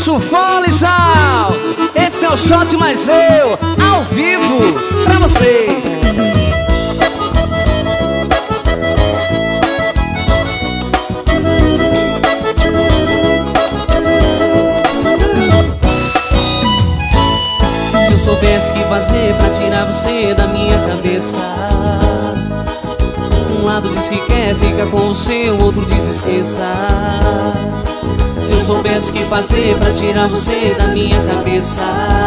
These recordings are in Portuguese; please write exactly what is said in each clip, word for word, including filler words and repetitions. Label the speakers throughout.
Speaker 1: Márcio Folizal. Esse é o Shot Mais Eu, ao vivo, pra vocês. Se eu soubesse o que fazer pra tirar você da minha cabeça, um lado diz que quer, fica com o seu, outro diz esqueça. Se eu soubesse o que fazer pra tirar você da minha cabeça,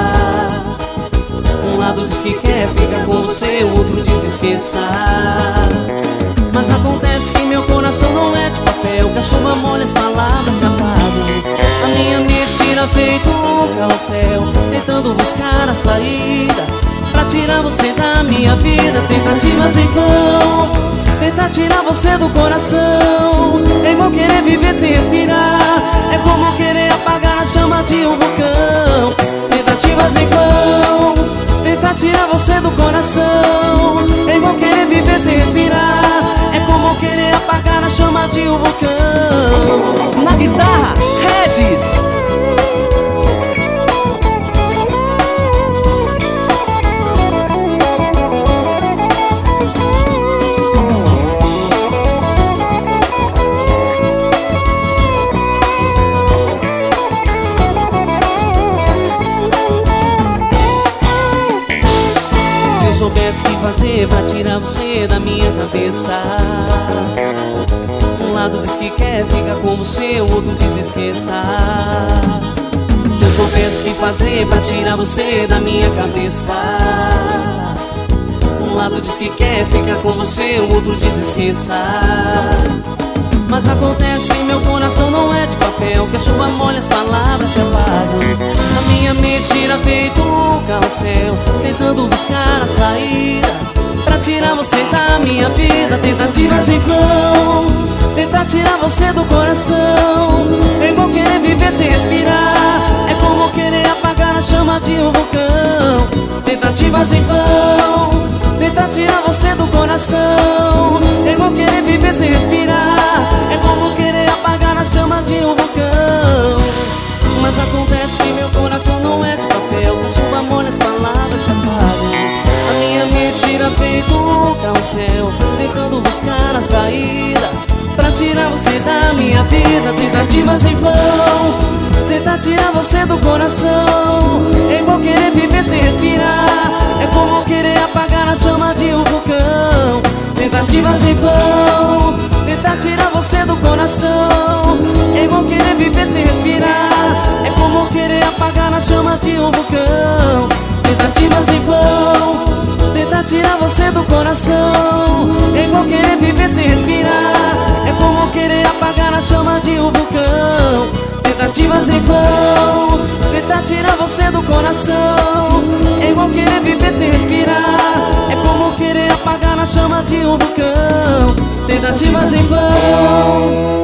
Speaker 1: um lado diz que quer, fica com o seu, outro diz esqueça. Mas acontece que meu coração não é de papel, que a chuva molha, as palavras se apagam. A minha mente tira feito um carrossel, tentando buscar a saída pra tirar você da minha vida. Tentativas em vão, tentar tirar você do coração é igual querer viver sem respirar, é como querer apagar a chama de um vulcão. Tentativas em vão, tentar tirar você do coração é igual querer viver sem respirar, é como querer apagar a chama de um vulcão. Na guitarra, Regis. Se eu soubesse o que fazer pra tirar você da minha cabeça, um lado diz que quer, fica com você, o outro diz esqueça. Se eu soubesse o que fazer pra tirar você da minha cabeça, um lado diz que quer, fica com você, o outro diz esqueça. Mas acontece que meu coração não é de papel, que a chuva molha, as palavras se apagam. A minha mente tira feito um carrossel, tentando buscar a saída pra tirar você da minha vida. Tentativas em vão, tentar tirar você do coração é igual querer viver sem respirar, é como querer apagar a chama de um vulcão. Tentativas em vão, tentar tirar você do coração é igual querer viver sem respirar, é como querer apagar a chama de um vulcão. Mas acontece que meu coração não é de papel, que a chuva molha, as palavras se apagam. A minha mente tira feito um carrossel, tentando buscar a saída pra tirar você da minha vida. Tentativas em vão, tentar tirar você do coração é igual querer viver sem respirar, é como querer apagar a chama de um vulcão. Tentativas em vão, tentar tirar você do coração é igual querer viver sem respirar, é como querer apagar a chama de um vulcão. Tentativas em vão, tentar tirar você do coração é igual querer viver sem respirar, é como querer apagar a chama de um vulcão. Tentativas em vão, tentar tirar você do coração é igual querer viver sem respirar, é como querer apagar a chama de um vulcão. Tentativas em vão.